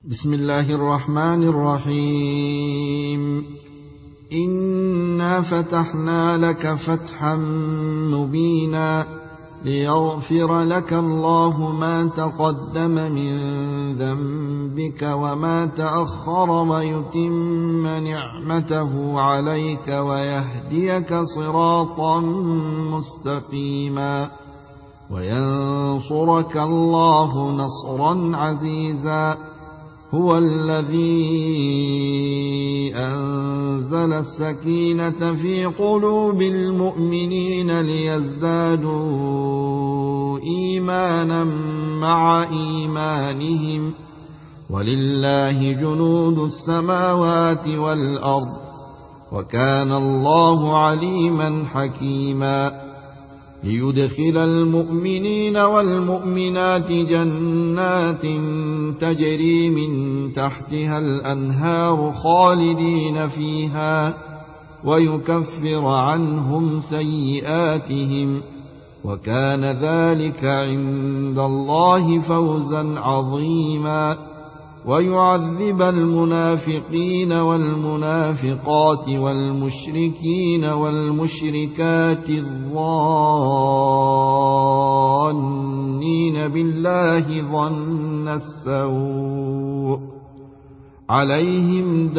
بسم الله الرحمن الرحيم. إنا فتحنا لك فتحا مبينا ليغفر لك الله ما تقدم من ذنبك وما تأخر ويتم نعمته عليك ويهديك صراطا مستقيما وينصرك الله نصرا عزيزا. هو الذي أنزل السكينة في قلوب المؤمنين ليزدادوا إيمانا مع إيمانهم ولله جنود السماوات والأرض وكان الله عليما حكيما. ليدخل المؤمنين والمؤمنات جنات تجري من تحتها الأنهار خالدين فيها ويكفر عنهم سيئاتهم وكان ذلك عند الله فوزا عظيما. ويعذب المنافقين والمنافقات والمشركين والمشركات الظانين بالله ظن السوء عليهم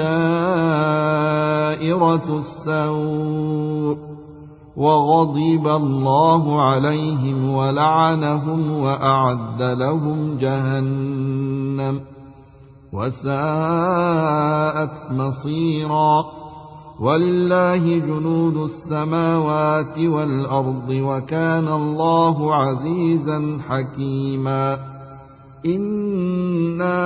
دائرة السوء وغضب الله عليهم ولعنهم وأعد لهم جهنم وساءت مصيرا. ولله جنود السماوات والأرض وكان الله عزيزا حكيما. إنا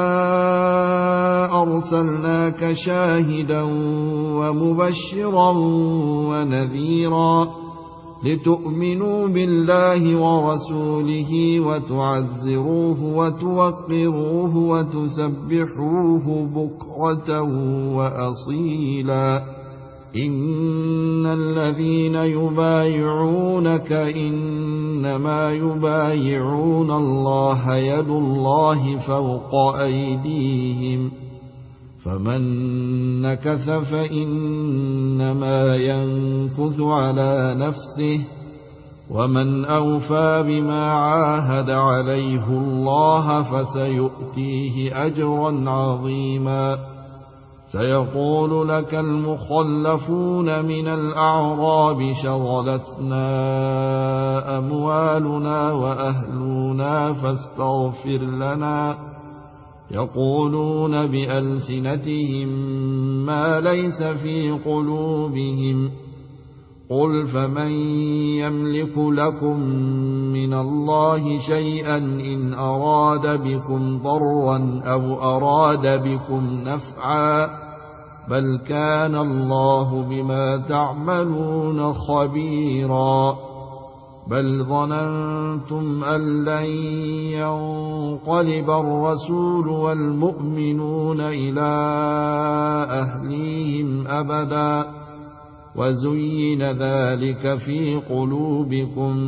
أرسلناك شاهدا ومبشرا ونذيرا لتؤمنوا بالله ورسوله وتعزروه وتوقروه وتسبحوه بكرة وأصيلا. إن الذين يبايعونك إنما يبايعون الله يد الله فوق أيديهم فمن نكث فإنما ينكث على نفسه ومن أوفى بما عاهد عليه الله فسيؤتيه أجرا عظيما. سيقول لك المخلفون من الأعراب شغلتنا أموالنا وأهلنا فاستغفر لنا يقولون بألسنتهم ما ليس في قلوبهم قل فمن يملك لكم من الله شيئا إن أراد بكم ضرا أو أراد بكم نفعا بل كان الله بما تعملون خبيرا. بل ظننتم أن لن ينقلب الرسول والمؤمنون إلى أهليهم أبدا وزين ذلك في قلوبكم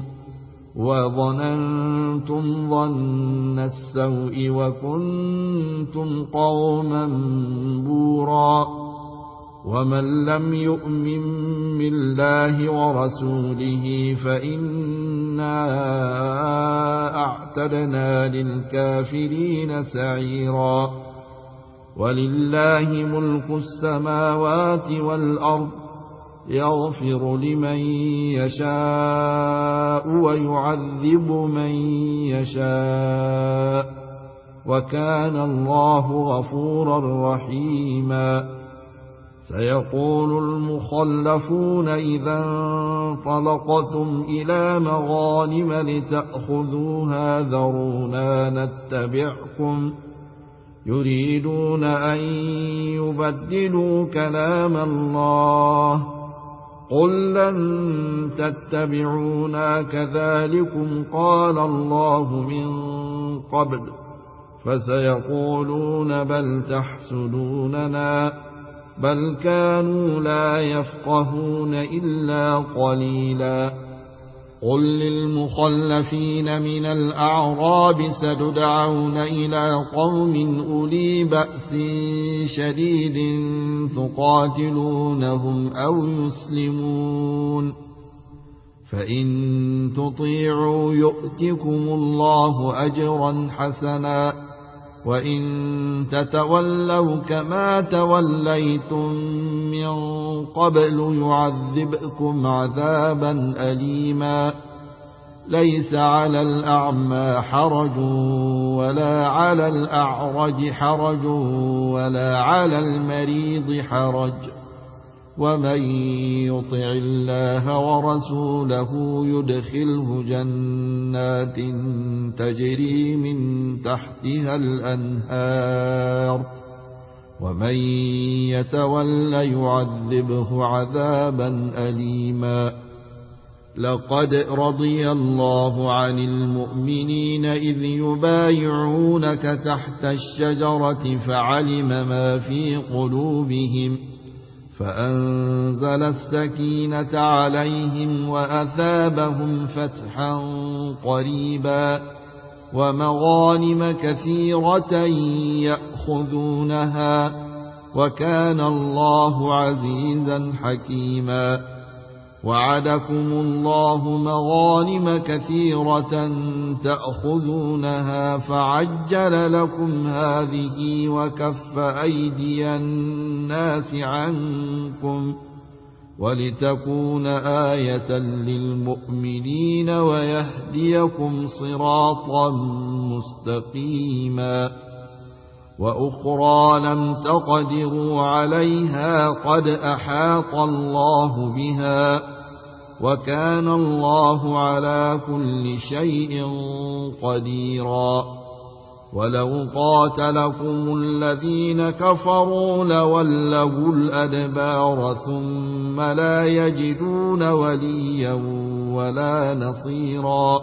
وظننتم ظن السوء وكنتم قوما بورا. ومن لم يؤمن بالله ورسوله فإنا أعتدنا للكافرين سعيرا. ولله ملك السماوات والأرض يغفر لمن يشاء ويعذب من يشاء وكان الله غفورا رحيما. سيقول المخلفون إذا انطلقتم إلى مغانم لتأخذوها ذرونا نتبعكم يريدون أن يبدلوا كلام الله قل لن تتبعونا كذلكم قال الله من قبل فسيقولون بل تحسدوننا بل كانوا لا يفقهون إلا قليلا. قل للمخلفين من الأعراب ستدعون إلى قوم أولي بأس شديد تقاتلونهم أو يسلمون، فإن تطيعوا يؤتكم الله أجرا حسنا، وإن تتولوا كما توليتم من قبل يعذبكم عذابا أليما. ليس على الأعمى حرج ولا على الأعرج حرج ولا على المريض حرج، ومن يطع الله ورسوله يدخله جنات تجري من تحتها الأنهار، ومن يتول يعذبه عذابا أليما. لقد رضي الله عن المؤمنين إذ يبايعونك تحت الشجرة فعلم ما في قلوبهم فأنزل السكينة عليهم وأثابهم فتحا قريبا ومغانم كثيرة يأخذونها، وكان الله عزيزا حكيما. وعدكم الله مغانم كثيرة تأخذونها فعجل لكم هذه وكف أيدي الناس عنكم ولتكون آية للمؤمنين ويهديكم صراطا مستقيما. وأخرى لم تقدروا عليها قد أحاط الله بها، وكان الله على كل شيء قديرا. ولو قاتلكم الذين كفروا لولوا الأدبار ثم لا يجدون وليا ولا نصيرا.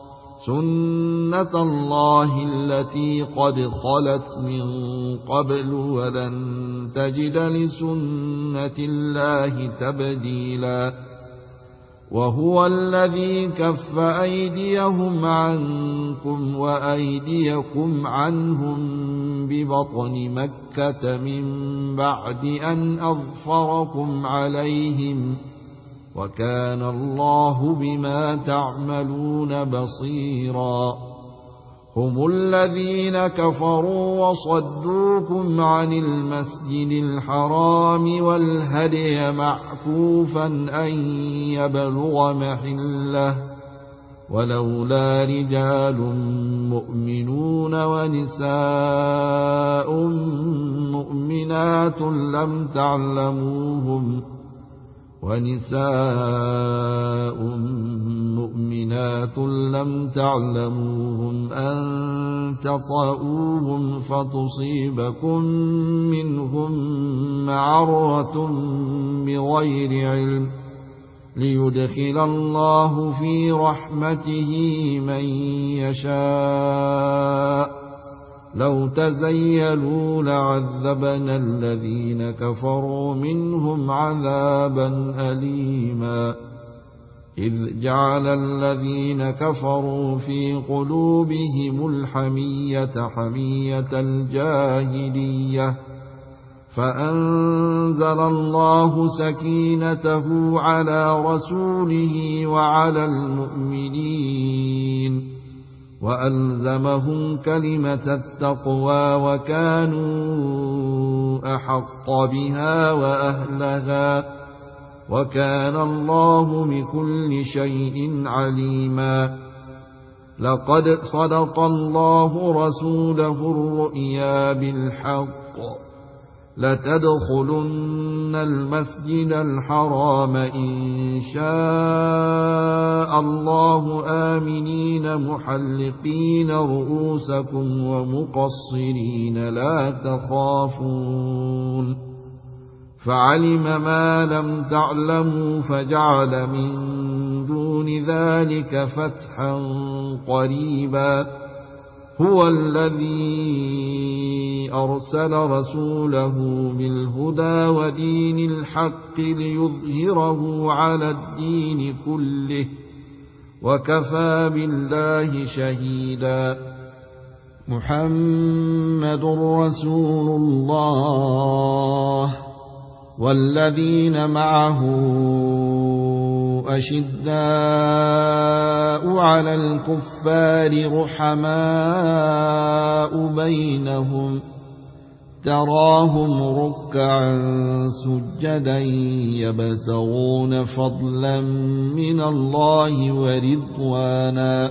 سنة الله التي قد خلت من قبل ولن تجد لسنة الله تبديلا. وهو الذي كف أيديهم عنكم وأيديكم عنهم ببطن مكة من بعد أن أظفركم عليهم، وكان الله بما تعملون بصيرا. هم الذين كفروا وصدوكم عن المسجد الحرام والهدي معكوفا أن يبلغ محله، ولولا رجال مؤمنون ونساء مؤمنات لم تعلموهم أن تطؤوهم فتصيبكم منهم معرة بغير علم، ليدخل الله في رحمته من يشاء. لو تزيلوا لعذبنا الذين كفروا منهم عذابا أليما. إذ جعل الذين كفروا في قلوبهم الحمية حمية الجاهلية، فأنزل الله سكينته على رسوله وعلى المؤمنين وألزمهم كلمة التقوى وكانوا أحق بها وأهلها، وكان الله بكل شيء عليما. لقد صدق الله رسوله الرؤيا بالحق، لتدخلن المسجد الحرام إن شاء الله آمنين محلقين رؤوسكم ومقصرين لا تخافون، فعلم ما لم تعلموا فجعل من دون ذلك فتحا قريبا. هو الذي أرسل رسوله بالهدى ودين الحق ليظهره على الدين كله وكفى بالله شهيدا. محمد رسول الله والذين معه أشداء على الكفار رحماء بينهم تراهم ركعا سجدا يبتغون فضلا من الله ورضوانا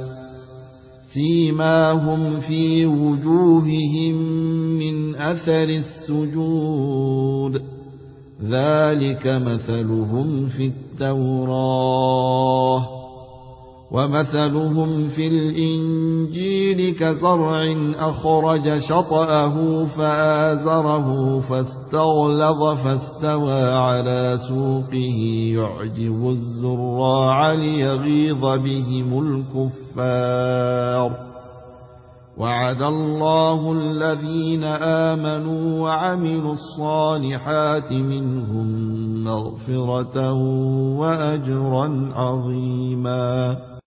سيماهم في وجوههم من أثر السجود ذلك مثلهم في التوراة ومثلهم في الإنجيل كزرع أخرج شطأه فآزره فاستغلظ فاستوى على سوقه يعجب الزراع ليغيظ بهم الكفار. وعد الله الذين آمنوا وعملوا الصالحات منهم مغفرة وأجرا عظيما.